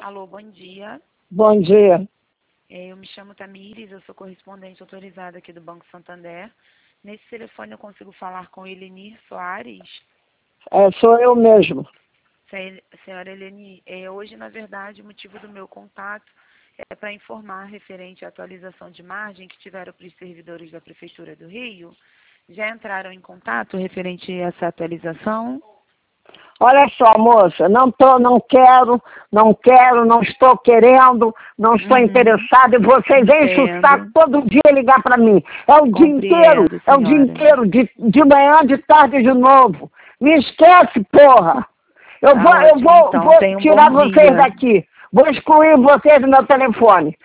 Alô, bom dia. Bom dia. Eu me chamo Tamires, eu sou correspondente autorizada aqui do Banco Santander. Nesse telefone eu consigo falar com Elenir Soares? Sou eu mesmo. Senhora Elenir, hoje, na verdade, o motivo do meu contato é para informar referente à atualização de margem que tiveram para os servidores da Prefeitura do Rio. Já entraram em contato referente a essa atualização? Olha só, moça, não quero, não estou querendo, não estou interessada, e vocês enchem o saco todo dia ligar para mim. É o dia inteiro, de manhã, de tarde de novo. Me esquece, porra! Eu vou Então, tirar vocês daqui, vou excluir vocês do meu telefone.